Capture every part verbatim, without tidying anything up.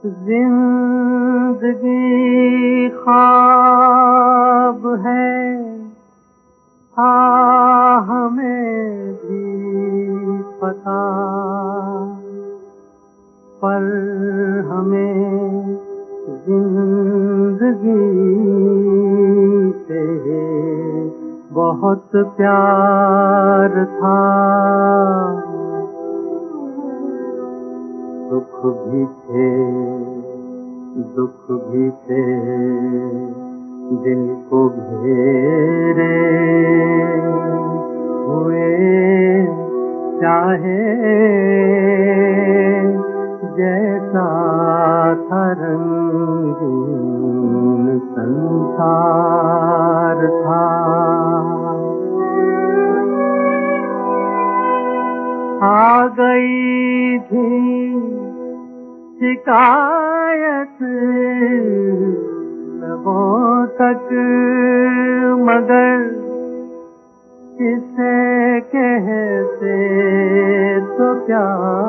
जिंदगी ख्वाब है, हाँ हमें भी पता, पर हमें जिंदगी से बहुत प्यार था। दुख भी थे, दुख भी थे, दिल को घेरे हुए, चाहे जैसा था रंगीन संसार था। आ गई थी शिकायत लबों तक, मगर किसे कहते तो क्या,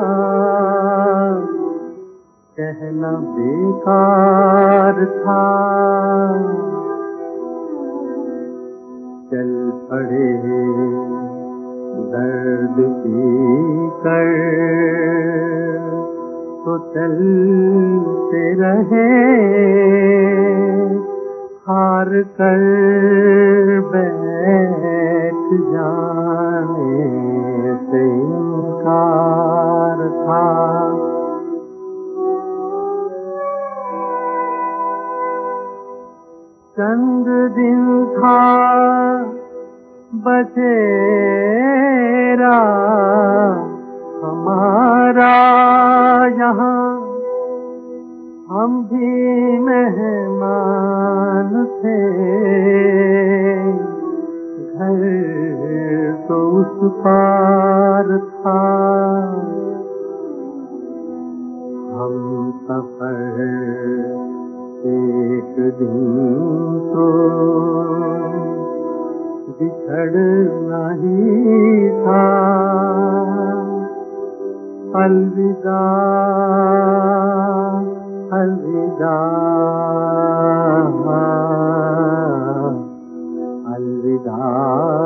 कहना बेकार था। चल पड़े दर्द पी कर, तो चलते रहे, हार कर बैठ जाने से इनकार था। चंद दिन था बसेरा हमारा यहाँ, हम भी मेहमान थे, घर तो उस पार था। हम सफर एक दिन तो बिछड़ना ही था। अलविदा अलविदा अलविदा।